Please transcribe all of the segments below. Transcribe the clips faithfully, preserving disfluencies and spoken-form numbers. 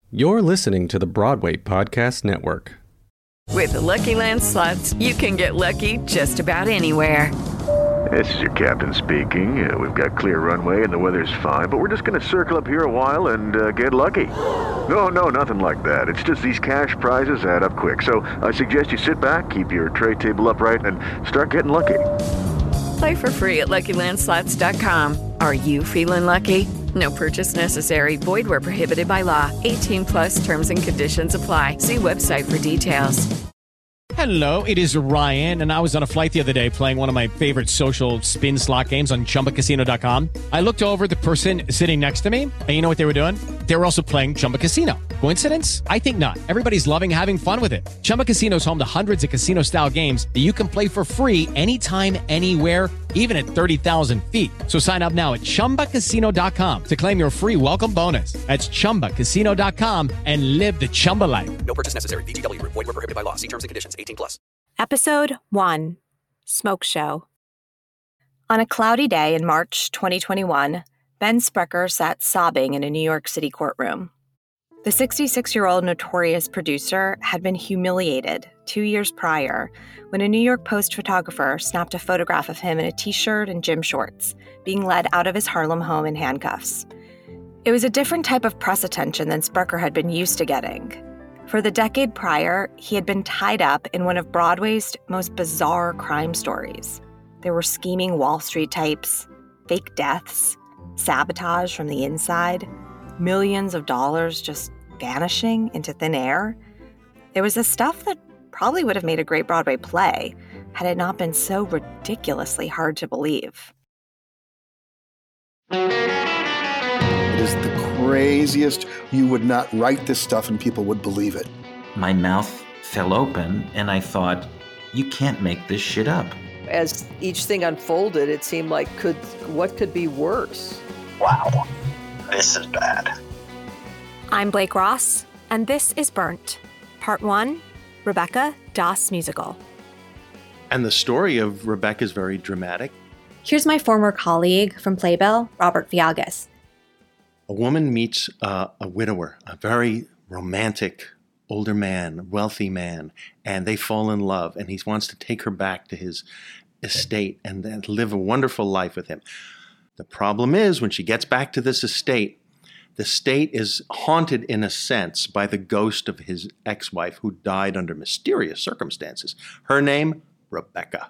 You're listening to the Broadway Podcast Network. With the Lucky Land Slots, you can get lucky just about anywhere. This is your captain speaking. Uh, we've got clear runway and the weather's fine, but we're just going to circle up here a while and uh, get lucky. No, no, nothing like that. It's just these cash prizes add up quick. So I suggest you sit back, keep your tray table upright, and start getting lucky. Play for free at Lucky Land Slots dot com. Are you feeling lucky? No purchase necessary. Void where prohibited by law. eighteen plus terms and conditions apply. See website for details. Hello, it is Ryan, and I was on a flight the other day playing one of my favorite social spin slot games on Chumba Casino dot com. I looked over at the person sitting next to me, and you know what they were doing? They were also playing Chumba Casino. Coincidence? I think not. Everybody's loving having fun with it. Chumba Casino is home to hundreds of casino-style games that you can play for free anytime, anywhere, even at thirty thousand feet. So sign up now at Chumba Casino dot com to claim your free welcome bonus. That's Chumba Casino dot com and live the Chumba life. No purchase necessary. V G W. Void where prohibited by law. See terms and conditions. eighteen plus. Episode one, Smoke Show. On a cloudy day in March twenty twenty-one, Ben Sprecher sat sobbing in a New York City courtroom. The sixty-six-year-old notorious producer had been humiliated two years prior when a New York Post photographer snapped a photograph of him in a t-shirt and gym shorts, being led out of his Harlem home in handcuffs. It was a different type of press attention than Sprecher had been used to getting. For the decade prior, he had been tied up in one of Broadway's most bizarre crime stories. There were scheming Wall Street types, fake deaths, sabotage from the inside, millions of dollars just vanishing into thin air. It was the stuff that probably would have made a great Broadway play had it not been so ridiculously hard to believe. It is the craziest. You would not write this stuff and people would believe it. My mouth fell open and I thought, you can't make this shit up. As each thing unfolded, it seemed like could what could be worse? Wow, this is bad. I'm Blake Ross, and this is Burnt, Part one, Rebecca, Das Musical. And the story of Rebecca is very dramatic. Here's my former colleague from Playbill, Robert Viagas. A woman meets uh, a widower, a very romantic older man, wealthy man, and they fall in love, and he wants to take her back to his estate and then live a wonderful life with him. The problem is, when she gets back to this estate, the estate is haunted in a sense by the ghost of his ex-wife who died under mysterious circumstances. Her name, Rebecca.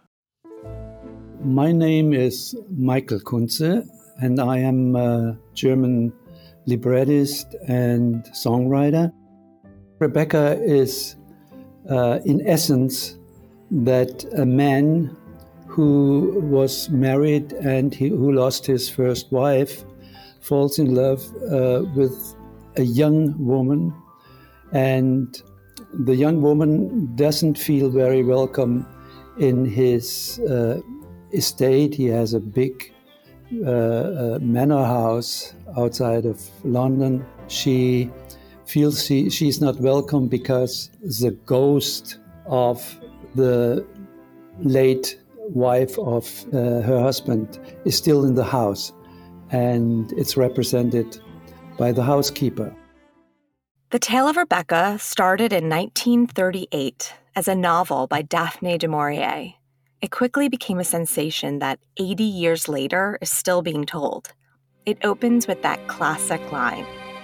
My name is Michael Kunze, and I am a German librettist and songwriter. Rebecca is, uh, in essence, that a man who was married and he, who lost his first wife falls in love uh, with a young woman, and the young woman doesn't feel very welcome in his uh, estate. He has a big uh, uh, manor house outside of London. She feels she, she's not welcome because the ghost of the late wife of uh, her husband is still in the house, and it's represented by the housekeeper. The Tale of Rebecca started in nineteen thirty-eight as a novel by Daphne du Maurier. It quickly became a sensation that eighty years later is still being told. It opens with that classic line.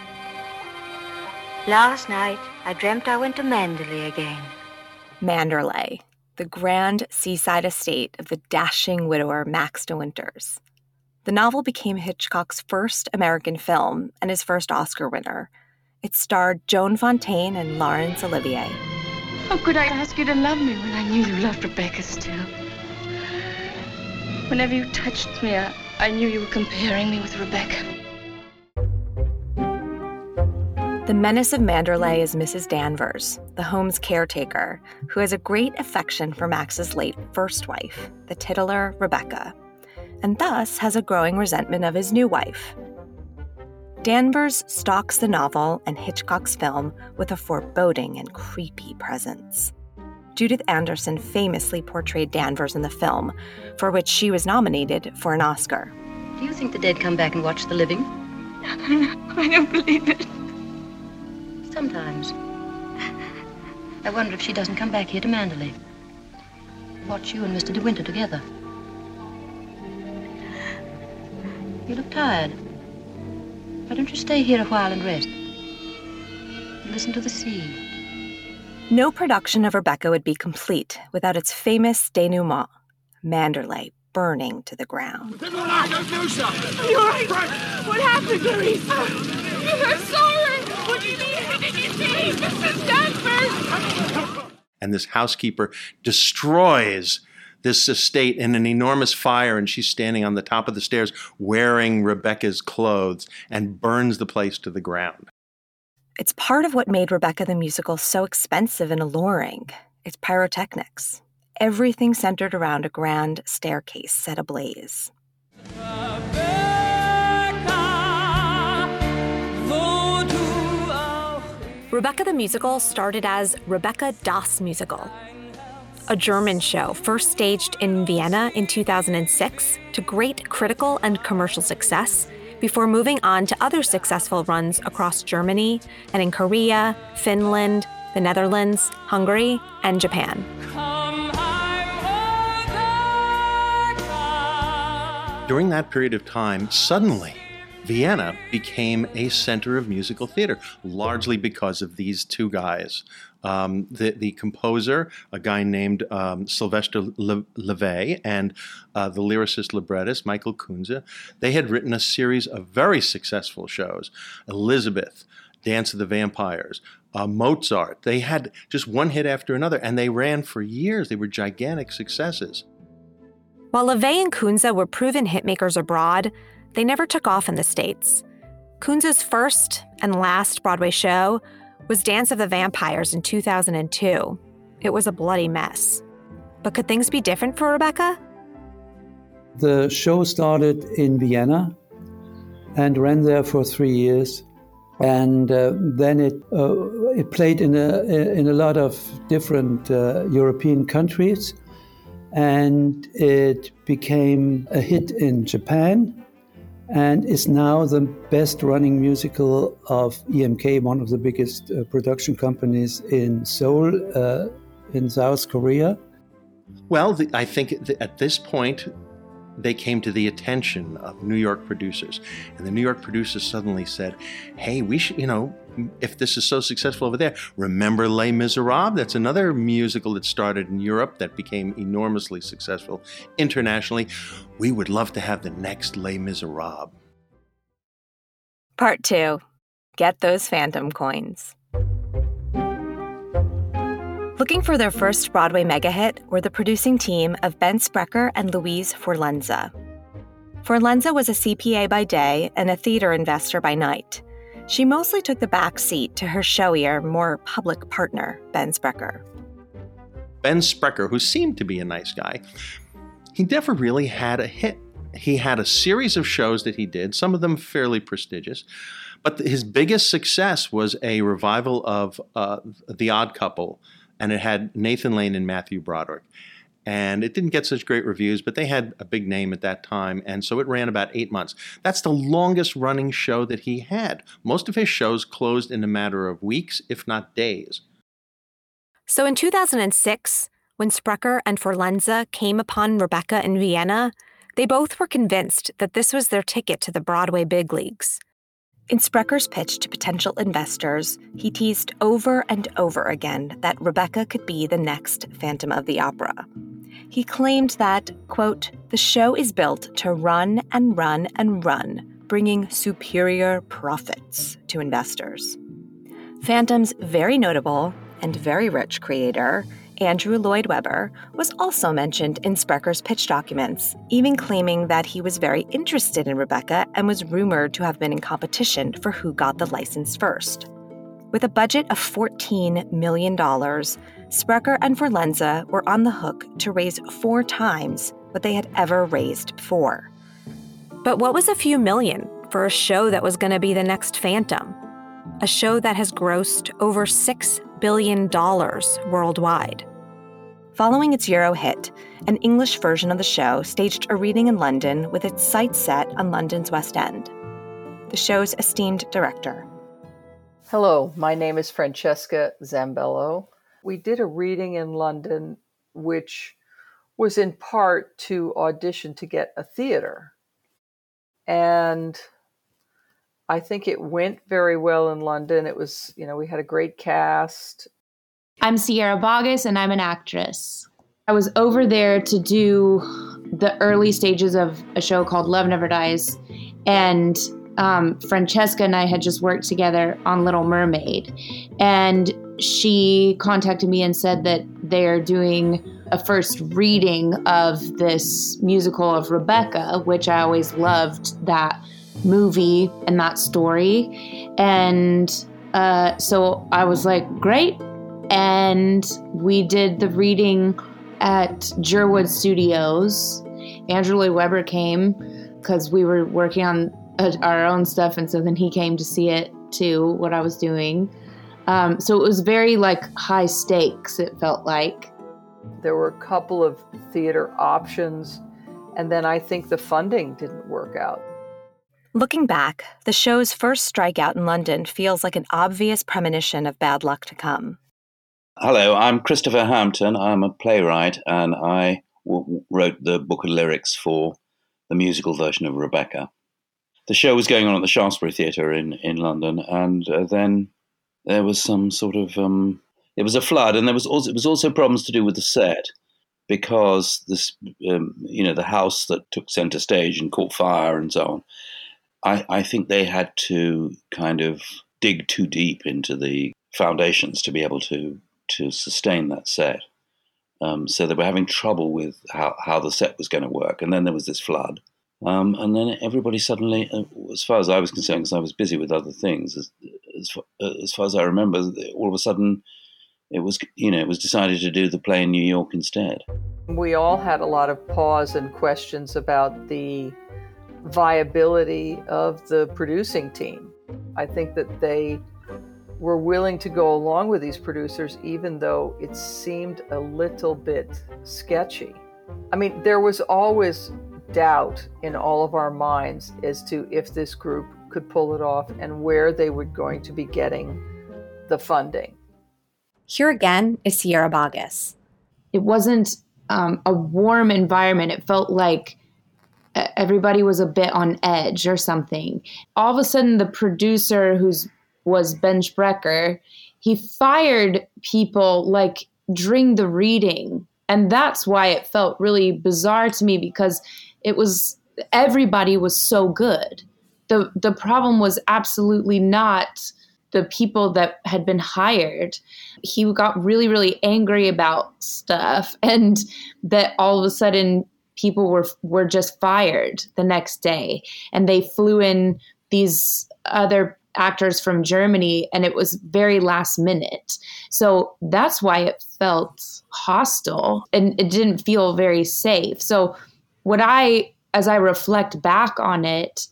Last night, I dreamt I went to Manderley again. Manderley, the grand seaside estate of the dashing widower Max de Winters. The novel became Hitchcock's first American film and his first Oscar winner. It starred Joan Fontaine and Laurence Olivier. How could I ask you to love me when I knew you loved Rebecca still? Whenever you touched me, I, I knew you were comparing me with Rebecca. The menace of Manderley is Missus Danvers, the home's caretaker, who has a great affection for Max's late first wife, the titular Rebecca, and thus has a growing resentment of his new wife. Danvers stalks the novel and Hitchcock's film with a foreboding and creepy presence. Judith Anderson famously portrayed Danvers in the film, for which she was nominated for an Oscar. Do you think the dead come back and watch the living? I don't believe it. Sometimes. I wonder if she doesn't come back here to Manderley. Watch you and Mister De Winter together. You look tired. Why don't you stay here a while and rest? Listen to the sea. No production of Rebecca would be complete without its famous denouement, Manderley burning to the ground. You're right. What happened, Clarice? I'm sorry. What do you mean? What did you see? Missus Danvers! And this housekeeper destroys this estate in an enormous fire, and she's standing on the top of the stairs wearing Rebecca's clothes and burns the place to the ground. It's part of what made Rebecca the musical so expensive and alluring. Its pyrotechnics. Everything centered around a grand staircase set ablaze. Rebecca the Musical started as Rebecca Das Musical, a German show first staged in Vienna in two thousand six to great critical and commercial success before moving on to other successful runs across Germany and in Korea, Finland, the Netherlands, Hungary, and Japan. During that period of time, suddenly, Vienna became a center of musical theater, largely because of these two guys. Um, the, the composer, a guy named um, Sylvester Le- Levay, and uh, the lyricist librettist, Michael Kunze, they had written a series of very successful shows. Elizabeth, Dance of the Vampires, uh, Mozart. They had just one hit after another, and they ran for years. They were gigantic successes. While Levay and Kunze were proven hitmakers abroad, they never took off in the States. Kunze's first and last Broadway show was Dance of the Vampires in two thousand two. It was a bloody mess. But could things be different for Rebecca? The show started in Vienna and ran there for three years. And uh, then it uh, it played in a in a lot of different uh, European countries. And it became a hit in Japan and is now the best running musical of E M K, one of the biggest uh, production companies in Seoul, uh, in South Korea. Well, the, I think th- at this point, they came to the attention of New York producers. And the New York producers suddenly said, hey, we should, you know, if this is so successful over there, remember Les Miserables? That's another musical that started in Europe that became enormously successful internationally. We would love to have the next Les Miserables. Part two. Get those phantom coins. Looking for their first Broadway mega hit were the producing team of Ben Sprecher and Louise Forlenza. Forlenza was a C P A by day and a theater investor by night. She mostly took the back seat to her showier, more public partner, Ben Sprecher. Ben Sprecher, who seemed to be a nice guy, he never really had a hit. He had a series of shows that he did, some of them fairly prestigious, but his biggest success was a revival of uh, The Odd Couple, and it had Nathan Lane and Matthew Broderick. And it didn't get such great reviews, but they had a big name at that time, and so it ran about eight months. That's the longest running show that he had. Most of his shows closed in a matter of weeks, if not days. So in two thousand six, when Sprecher and Forlenza came upon Rebecca in Vienna, they both were convinced that this was their ticket to the Broadway big leagues. In Sprecher's pitch to potential investors, he teased over and over again that Rebecca could be the next Phantom of the Opera. He claimed that, quote, the show is built to run and run and run, bringing superior profits to investors. Phantom's very notable and very rich creator, Andrew Lloyd Webber, was also mentioned in Sprecher's pitch documents, even claiming that he was very interested in Rebecca and was rumored to have been in competition for who got the license first. With a budget of fourteen million dollars, Sprecher and Forlenza were on the hook to raise four times what they had ever raised before. But what was a few million for a show that was going to be the next Phantom? A show that has grossed over six billion dollars worldwide. Following its Euro hit, an English version of the show staged a reading in London with its sights set on London's West End. The show's esteemed director. Hello, my name is Francesca Zambello. We did a reading in London, which was in part to audition to get a theater. And I think it went very well in London. It was, you know, we had a great cast. I'm Sierra Boggess, and I'm an actress. I was over there to do the early stages of a show called Love Never Dies, and um, Francesca and I had just worked together on Little Mermaid, and she contacted me and said that they're doing a first reading of this musical of Rebecca, which I always loved that movie and that story. And uh, so I was like, great. And we did the reading at Jerwood Studios. Andrew Lloyd Webber came because we were working on uh, our own stuff. And so then he came to see it too, what I was doing. Um, so it was very like high stakes, it felt like. There were a couple of theater options, and then I think the funding didn't work out. Looking back, the show's first strikeout in London feels like an obvious premonition of bad luck to come. Hello, I'm Christopher Hampton. I'm a playwright, and I w- wrote the book of lyrics for the musical version of Rebecca. The show was going on at the Shaftesbury Theatre in, in London, and uh, then there was some sort of... Um, it was a flood, and there was also, it was also problems to do with the set, because this, um, you know, the house that took centre stage and caught fire and so on, I, I think they had to kind of dig too deep into the foundations to be able to to sustain that set. Um, so they were having trouble with how, how the set was going to work. And then there was this flood. Um, and then everybody suddenly, uh, as far as I was concerned, because I was busy with other things, as, as, as far as I remember, all of a sudden it was, you know, it was decided to do the play in New York instead. We all had a lot of pause and questions about the viability of the producing team. I think that they were willing to go along with these producers, even though it seemed a little bit sketchy. I mean, there was always doubt in all of our minds as to if this group could pull it off and where they were going to be getting the funding. Here again is Sierra Boggess. It wasn't um, a warm environment. It felt like everybody was a bit on edge or something. All of a sudden, the producer, who's was Ben Sprecher, he fired people like during the reading. And that's why it felt really bizarre to me, because it was, everybody was so good. The the problem was absolutely not the people that had been hired. He got really, really angry about stuff, and that all of a sudden people were were just fired the next day. And they flew in these other actors from Germany, and it was very last minute. So that's why it felt hostile, and it didn't feel very safe. So what I, as I reflect back on it,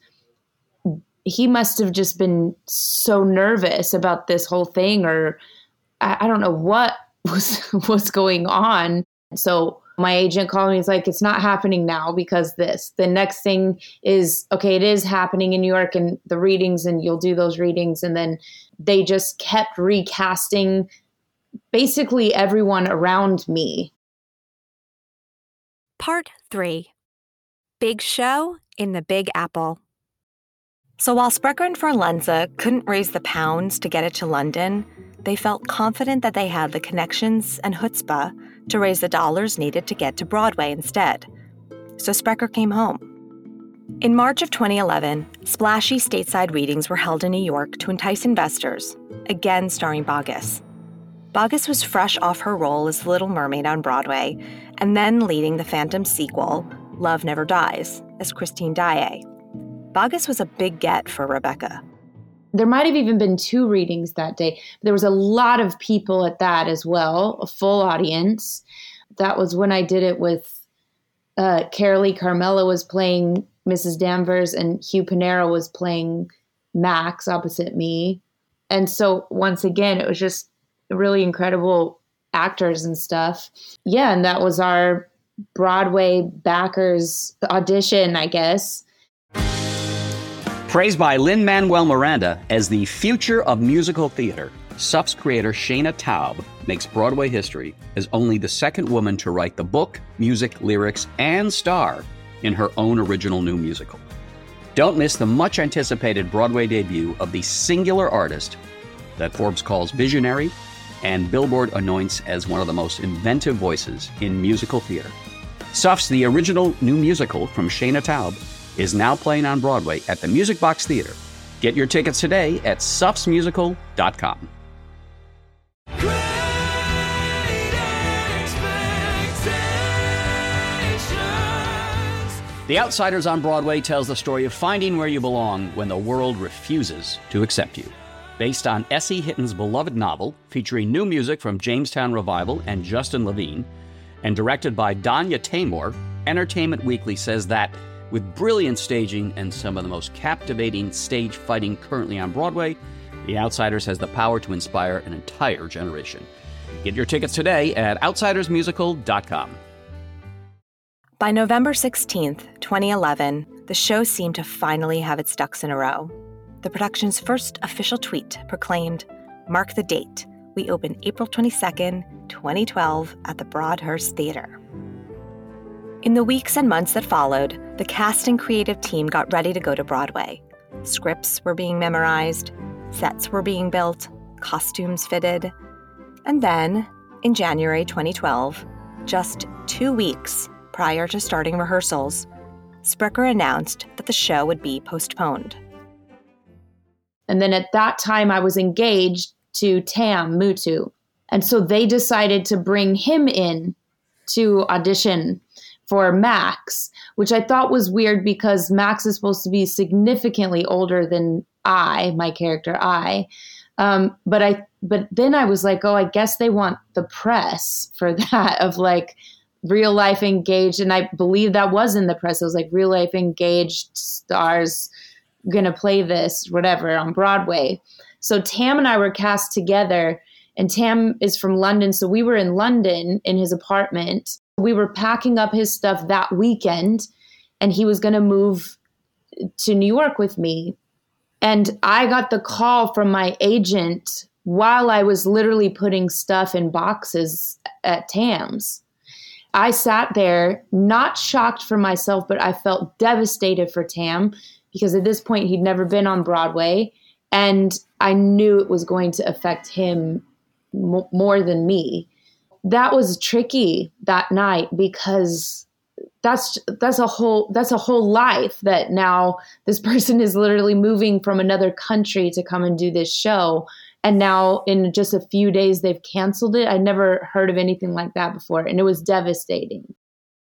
he must have just been so nervous about this whole thing, or I, I don't know what was was going on. So my agent called me. He's like, it's not happening now because this. The next thing is, okay, it is happening in New York and the readings, and you'll do those readings. And then they just kept recasting basically everyone around me. Part three. Big Show in the Big Apple. So while Sprecher and Forlenza couldn't raise the pounds to get it to London, they felt confident that they had the connections and chutzpah to raise the dollars needed to get to Broadway instead. So Sprecher came home. In March of twenty eleven, splashy stateside readings were held in New York to entice investors, again starring Boggess. Boggess was fresh off her role as the Little Mermaid on Broadway, and then leading the Phantom sequel, Love Never Dies, as Christine Daae. Boggess was a big get for Rebecca. There might have even been two readings that day. There was a lot of people at that as well, a full audience. That was when I did it with uh, Carolee Carmela was playing Missus Danvers, and Hugh Panero was playing Max opposite me. And so once again, it was just really incredible actors and stuff. Yeah, and that was our Broadway backers audition, I guess. Praised by Lin-Manuel Miranda as the future of musical theater, S U F's creator Shana Taub makes Broadway history as only the second woman to write the book, music, lyrics, and star in her own original new musical. Don't miss the much-anticipated Broadway debut of the singular artist that Forbes calls visionary and Billboard anoints as one of the most inventive voices in musical theater. S U F's The Original New Musical from Shana Taub is now playing on Broadway at the Music Box Theater. Get your tickets today at sufs musical dot com. The Outsiders on Broadway tells the story of finding where you belong when the world refuses to accept you. Based on S E Hitton's beloved novel, featuring new music from Jamestown Revival and Justin Levine, and directed by Danya Taymor, Entertainment Weekly says that, with brilliant staging and some of the most captivating stage fighting currently on Broadway, The Outsiders has the power to inspire an entire generation. Get your tickets today at outsiders musical dot com. By November sixteenth, twenty eleven, the show seemed to finally have its ducks in a row. The production's first official tweet proclaimed, "Mark the date. We open April twenty-second, twenty twelve at the Broadhurst Theater." In the weeks and months that followed, the cast and creative team got ready to go to Broadway. Scripts were being memorized, sets were being built, costumes fitted. And then, in January twenty twelve, just two weeks prior to starting rehearsals, Sprecher announced that the show would be postponed. And then at that time, I was engaged to Tam Mutu. And so they decided to bring him in to audition for Max, which I thought was weird because Max is supposed to be significantly older than I, my character I. Um, but I, but then I was like, oh, I guess they want the press for that of like real life engaged. And I believe that was in the press. It was like real life engaged stars going to play this, whatever, on Broadway. So Tam and I were cast together, and Tam is from London. So we were in London in his apartment. We were packing up his stuff that weekend, and he was going to move to New York with me. And I got the call from my agent while I was literally putting stuff in boxes at Tam's. I sat there, not shocked for myself, but I felt devastated for Tam because at this point he'd never been on Broadway, and I knew it was going to affect him m- more than me. That was tricky that night because that's that's a whole that's a whole life that now this person is literally moving from another country to come and do this show. And now in just a few days, they've canceled it. I never heard of anything like that before. And it was devastating.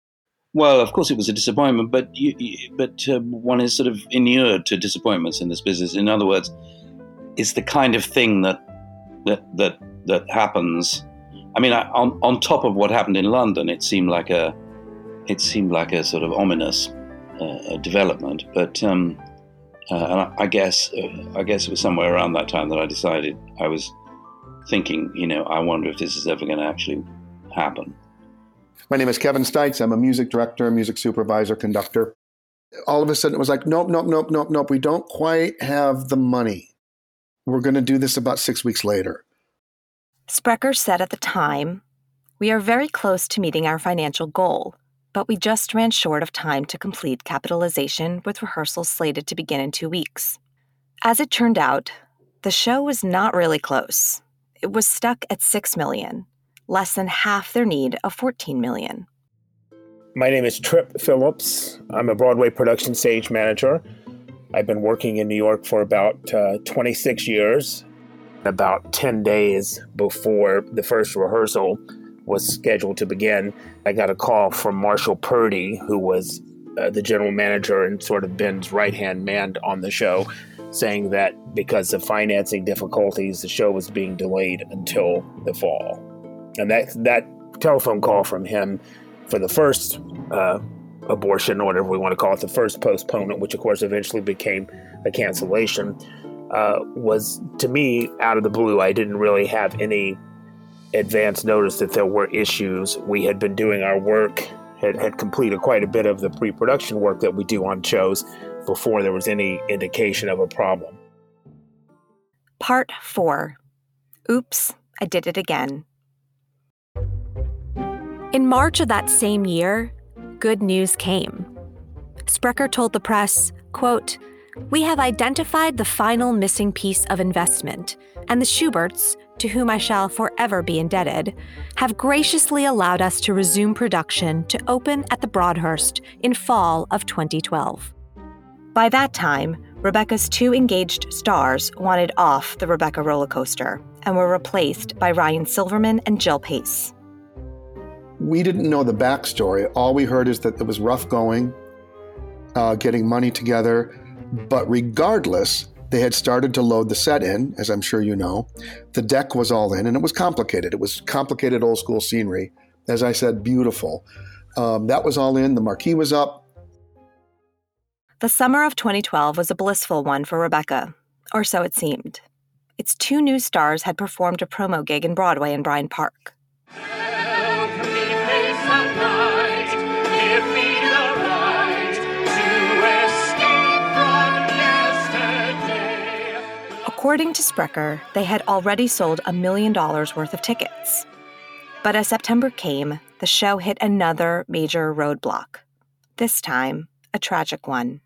Well, of course, it was a disappointment, but you, you, but uh, one is sort of inured to disappointments in this business. In other words, it's the kind of thing that that that that happens. I mean, I, on on top of what happened in London, it seemed like a it seemed like a sort of ominous uh, development. But um, uh, and I, I guess uh, I guess it was somewhere around that time that I decided I was thinking, you know, I wonder if this is ever going to actually happen. My name is Kevin Stites. I'm a music director, music supervisor, conductor. All of a sudden, it was like, nope, nope, nope, nope, nope. We don't quite have the money. We're going to do this about six weeks later. Sprecher said at the time, "We are very close to meeting our financial goal, but we just ran short of time to complete capitalization with rehearsals slated to begin in two weeks." As it turned out, the show was not really close. It was stuck at six million dollars. Less than half their need of fourteen million dollars. My name is Trip Phillips. I'm a Broadway production stage manager. I've been working in New York for about uh, twenty-six years. About ten days before the first rehearsal was scheduled to begin, I got a call from Marshall Purdy, who was uh, the general manager and sort of Ben's right-hand man on the show, saying that because of financing difficulties, the show was being delayed until the fall. And that that telephone call from him for the first uh, abortion, or whatever we want to call it, the first postponement, which of course eventually became a cancellation, uh, was to me out of the blue. I didn't really have any advance notice that there were issues. We had been doing our work had, had completed quite a bit of the pre-production work that we do on shows before there was any indication of a problem. Part four. Oops, I Did It Again. In March of that same year, good news came. Sprecher told the press, quote, "We have identified the final missing piece of investment, and the Schuberts, to whom I shall forever be indebted, have graciously allowed us to resume production to open at the Broadhurst in fall of twenty twelve. By that time, Rebecca's two engaged stars wanted off the Rebecca roller coaster and were replaced by Ryan Silverman and Jill Pace. We didn't know the backstory. All we heard is that it was rough going, uh, getting money together, but regardless, they had started to load the set in, as I'm sure you know. The deck was all in, and it was complicated. It was complicated old school scenery. As I said, beautiful. Um, that was all in. The marquee was up. The summer of twenty twelve was a blissful one for Rebecca, or so it seemed. Its two new stars had performed a promo gig in Broadway in Bryant Park. According to Sprecher, they had already sold a million dollars worth of tickets. But as September came, the show hit another major roadblock. This time, a tragic one.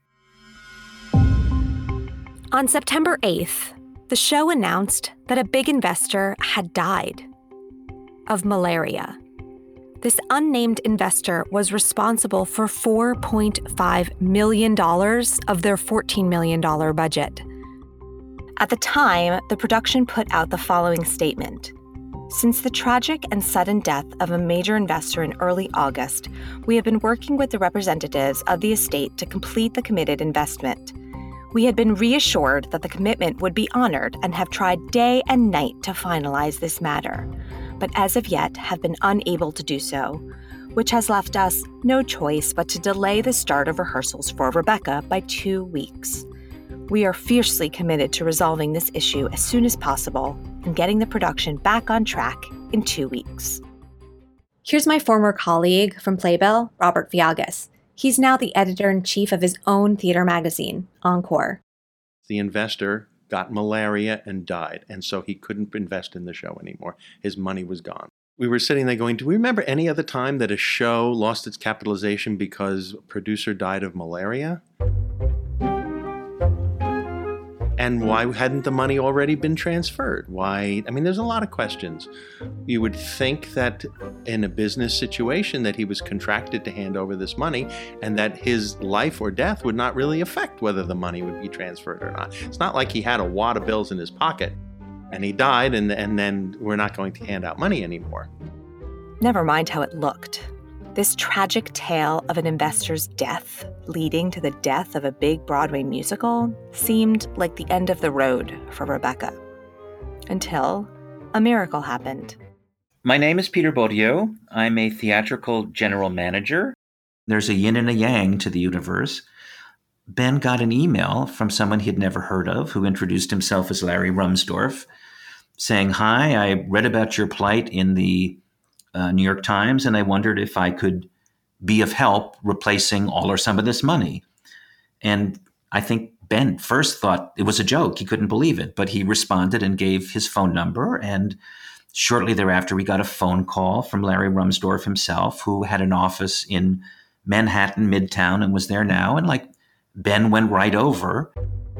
On September eighth, the show announced that a big investor had died of malaria. This unnamed investor was responsible for four point five million dollars of their fourteen million dollars budget. At the time, the production put out the following statement. Since the tragic and sudden death of a major investor in early August, we have been working with the representatives of the estate to complete the committed investment. We had been reassured that the commitment would be honored and have tried day and night to finalize this matter, but as of yet have been unable to do so, which has left us no choice but to delay the start of rehearsals for Rebecca by two weeks. We are fiercely committed to resolving this issue as soon as possible and getting the production back on track in two weeks. Here's my former colleague from Playbill, Robert Viagas. He's now the editor-in-chief of his own theater magazine, Encore. The investor got malaria and died, and so he couldn't invest in the show anymore. His money was gone. We were sitting there going, do we remember any other time that a show lost its capitalization because a producer died of malaria? And why hadn't the money already been transferred? Why? I mean, there's a lot of questions. You would think that in a business situation that he was contracted to hand over this money and that his life or death would not really affect whether the money would be transferred or not. It's not like he had a wad of bills in his pocket and he died and, and then we're not going to hand out money anymore. Never mind how it looked. This tragic tale of an investor's death leading to the death of a big Broadway musical seemed like the end of the road for Rebecca. Until a miracle happened. My name is Peter Baudieu. I'm a theatrical general manager. There's a yin and a yang to the universe. Ben got an email from someone he'd never heard of who introduced himself as Larry Rumsdorf, saying, "Hi, I read about your plight in the Uh, New York Times, and I wondered if I could be of help replacing all or some of this money." And I think Ben first thought it was a joke. He couldn't believe it, but he responded and gave his phone number. And shortly thereafter, we got a phone call from Larry Rumsdorf himself, who had an office in Manhattan, Midtown, and was there now. And like Ben went right over.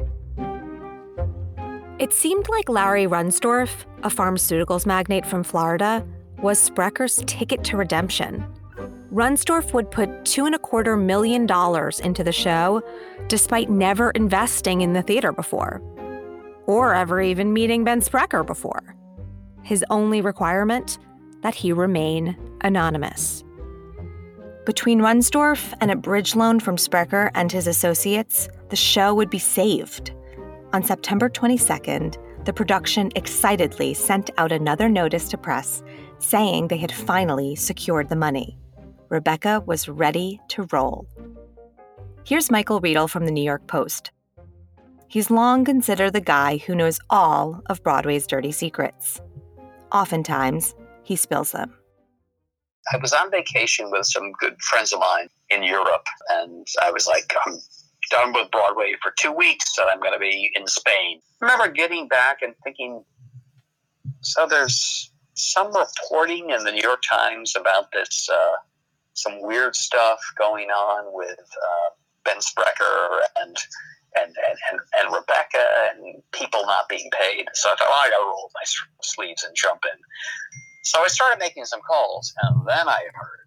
It seemed like Larry Rumsdorf, a pharmaceuticals magnate from Florida, was Sprecher's ticket to redemption. Rumsdorf would put two and a quarter million dollars into the show, despite never investing in the theater before, or ever even meeting Ben Sprecher before. His only requirement, that he remain anonymous. Between Rumsdorf and a bridge loan from Sprecher and his associates, the show would be saved. On September twenty-second, the production excitedly sent out another notice to press saying they had finally secured the money. Rebecca was ready to roll. Here's Michael Riedel from the New York Post. He's long considered the guy who knows all of Broadway's dirty secrets. Oftentimes, he spills them. I was on vacation with some good friends of mine in Europe, and I was like, I'm done with Broadway for two weeks, and I'm going to be in Spain. I remember getting back and thinking, so there's some reporting in the New York Times about this, uh, some weird stuff going on with uh, Ben Sprecher and And, and, and, and Rebecca and people not being paid. So I thought, well, I got to roll my sleeves and jump in. So I started making some calls, and then I heard,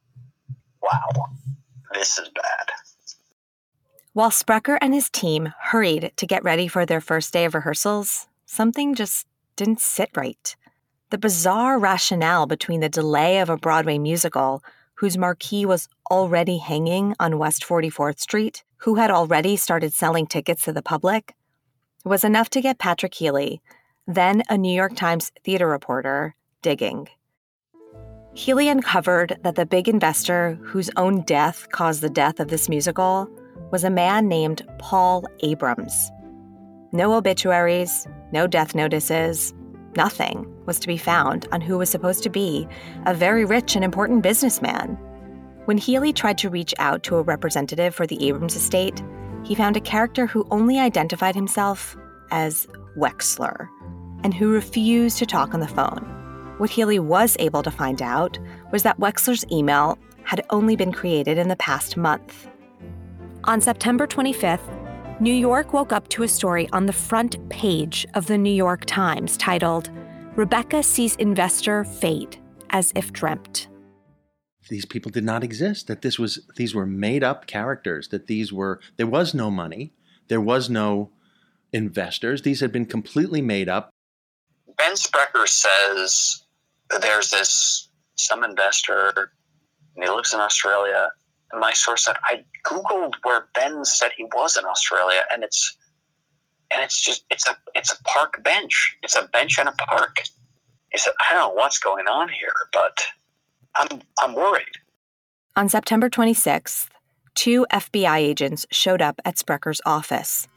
wow, this is bad. While Sprecher and his team hurried to get ready for their first day of rehearsals, something just didn't sit right. The bizarre rationale between the delay of a Broadway musical, whose marquee was already hanging on West forty-fourth Street, who had already started selling tickets to the public, was enough to get Patrick Healy, then a New York Times theater reporter, digging. Healy uncovered that the big investor whose own death caused the death of this musical was a man named Paul Abrams. No obituaries, no death notices, nothing was to be found on who was supposed to be a very rich and important businessman. When Healy tried to reach out to a representative for the Abrams estate, he found a character who only identified himself as Wexler and who refused to talk on the phone. What Healy was able to find out was that Wexler's email had only been created in the past month. On September twenty-fifth, New York woke up to a story on the front page of the New York Times titled, "Rebecca Sees Investor Fate as If Dreamt." These people did not exist, that this was these were made up characters, that these were there was no money, there was no investors. These had been completely made up. Ben Sprecher says there's this some investor and he lives in Australia. And my source said, I Googled where Ben said he was in Australia, and it's and it's just it's a it's a park bench. It's a bench in a park. He said, I don't know what's going on here, but I'm I'm worried. On September twenty-sixth, two F B I agents showed up at Sprecher's office.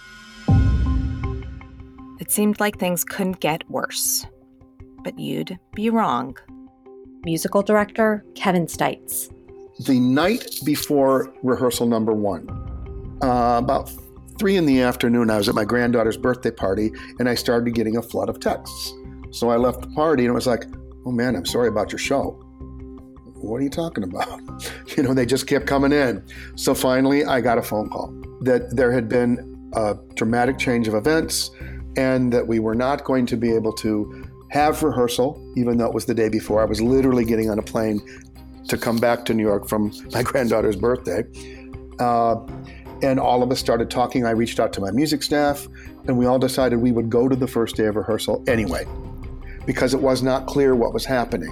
It seemed like things couldn't get worse. But you'd be wrong. Musical director Kevin Stites. The night before rehearsal number one, uh, about three in the afternoon, I was at my granddaughter's birthday party, and I started getting a flood of texts. So I left the party, and it was like, oh man, I'm sorry about your show. What are you talking about? You know, they just kept coming in. So finally, I got a phone call that there had been a dramatic change of events and that we were not going to be able to have rehearsal, even though it was the day before. I was literally getting on a plane to come back to New York from my granddaughter's birthday. Uh, and all of us started talking. I reached out to my music staff, and we all decided we would go to the first day of rehearsal anyway, because it was not clear what was happening.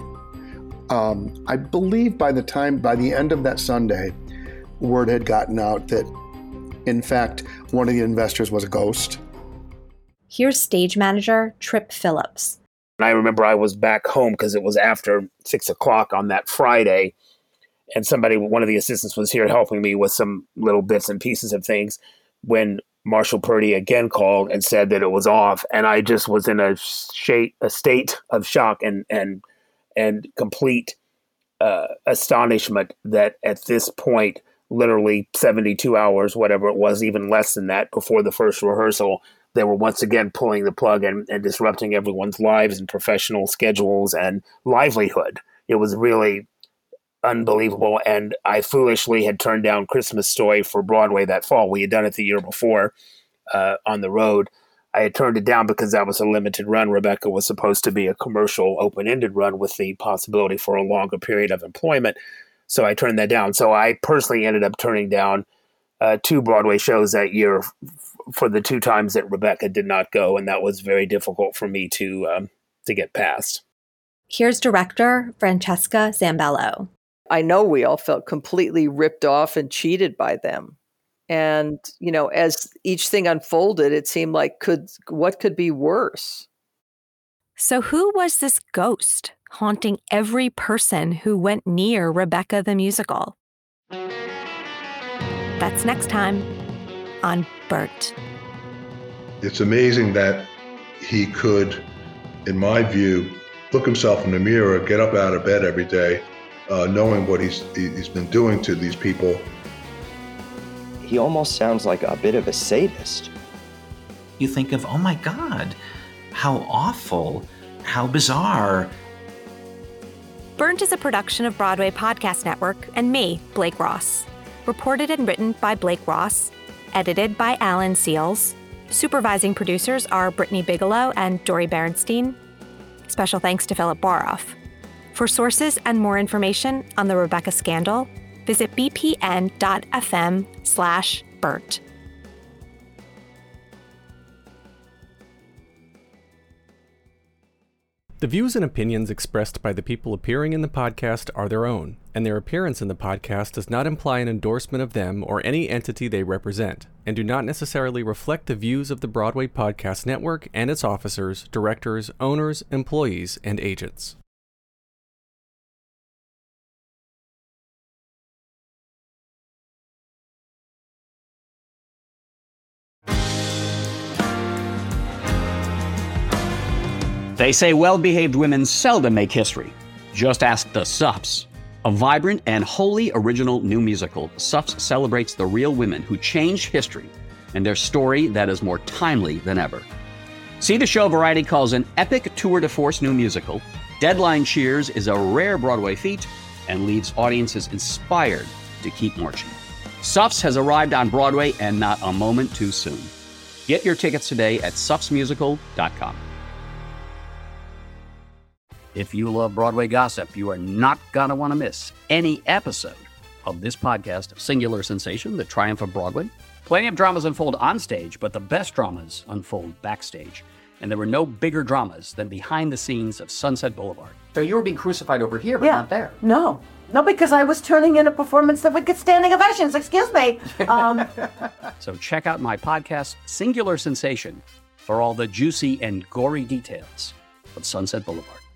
Um, I believe by the time, by the end of that Sunday, word had gotten out that, in fact, one of the investors was a ghost. Here's stage manager Trip Phillips. And I remember I was back home because it was after six o'clock on that Friday. And somebody, one of the assistants was here helping me with some little bits and pieces of things when Marshall Purdy again called and said that it was off. And I just was in a, sh- a state of shock and, and, and complete uh, astonishment that at this point, literally seventy-two hours, whatever it was, even less than that before the first rehearsal, they were once again pulling the plug and, and disrupting everyone's lives and professional schedules and livelihood. It was really unbelievable. And I foolishly had turned down Christmas Story for Broadway that fall. We had done it the year before uh, on the road. I had turned it down because that was a limited run. Rebecca was supposed to be a commercial open-ended run with the possibility for a longer period of employment. So I turned that down. So I personally ended up turning down uh, two Broadway shows that year f- for the two times that Rebecca did not go. And that was very difficult for me to um, to get past. Here's director Francesca Zambello. I know we all felt completely ripped off and cheated by them. And, you know, as each thing unfolded, it seemed like could what could be worse? So who was this ghost haunting every person who went near Rebecca the Musical? That's next time on Burnt. It's amazing that he could, in my view, look himself in the mirror, get up out of bed every day, uh, knowing what he's he's been doing to these people. He almost sounds like a bit of a sadist. You think of, oh my God, how awful, how bizarre. Burnt is a production of Broadway Podcast Network and me, Blake Ross. Reported and written by Blake Ross. Edited by Alan Seals. Supervising producers are Brittany Bigelow and Dori Berenstein. Special thanks to Philip Baroff. For sources and more information on the Rebecca scandal, visit bpn.fm slash burnt. The views and opinions expressed by the people appearing in the podcast are their own, and their appearance in the podcast does not imply an endorsement of them or any entity they represent, and do not necessarily reflect the views of the Broadway Podcast Network and its officers, directors, owners, employees, and agents. They say well-behaved women seldom make history. Just ask the Sups. A vibrant and wholly original new musical, Sups celebrates the real women who changed history and their story that is more timely than ever. See the show Variety calls an epic tour de force new musical. Deadline cheers is a rare Broadway feat and leaves audiences inspired to keep marching. Sups has arrived on Broadway and not a moment too soon. Get your tickets today at sups musical dot com. If you love Broadway gossip, you are not going to want to miss any episode of this podcast, Singular Sensation, The Triumph of Broadway. Plenty of dramas unfold on stage, but the best dramas unfold backstage. And there were no bigger dramas than behind the scenes of Sunset Boulevard. So you were being crucified over here, but yeah. not there. No. No, because I was turning in a performance that would get standing ovations. Excuse me. Um, so check out my podcast, Singular Sensation, for all the juicy and gory details of Sunset Boulevard.